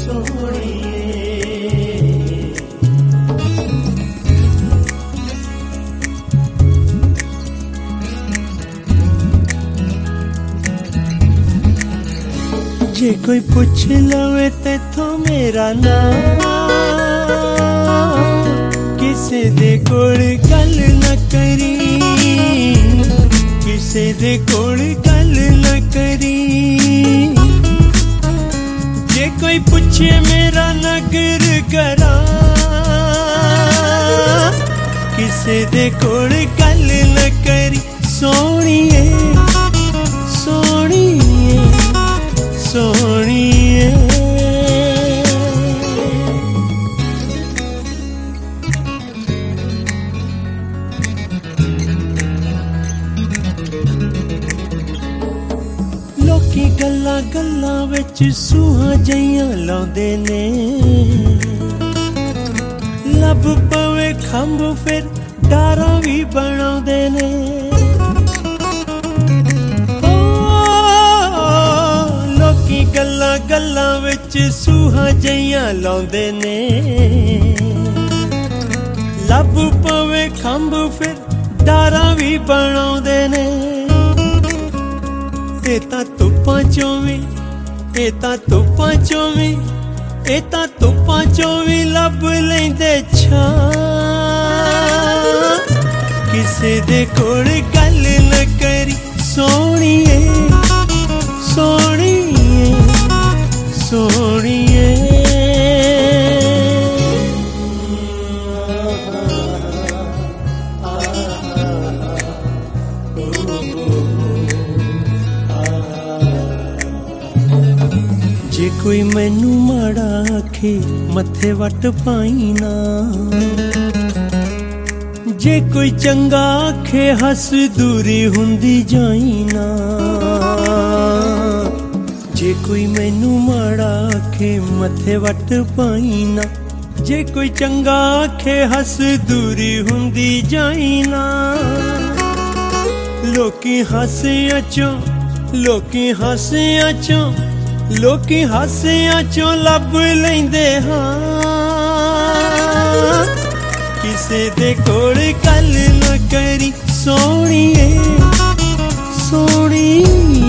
जे कोई पूछ लवे तेथों मेरा नाम, किसे दे कोल गल न करी, किसे दे कोल गल न करी। जे कोई पूछे मेरा नगर करा, किसे दे कोल गल न करी। सोहणीए सोहणीए सोहणीए, लोकी गल्लां गल्लां विच सूहां जइयां लाउंदे ने, लब पवे खंभ फिर डारां भी बनाउंदे ने। गल्लां गल्लां विच सूहां जइयां लाउंदे ने, लब पवे खंभ फिर डारां भी बनाउंदे ने। ए तां धुप्पां चों वी, ए तां धुप्पां चों वी, ए तां धुप्पां चों वी लब लैंदे छां। किसे दे कोल गल न करी। सोहणीए सोहणीए सोहणीए, जे कोई मैनू माड़ा आखे मथे वट पाई ना, जे कोई चंगा आखे हस दूरी हुंदी जाई ना। जे कोई मैनू माड़ा आखे मथे वट पाई ना, जे कोई चंगा आखे हस दूरी हुंदी जाई ना। लोकी हासियां चों, लोकी हासियां चों, लोकी हासियां चों लब लैंदे हां। किसे दे कोल गल न करी। सोहणीए सोहणीए।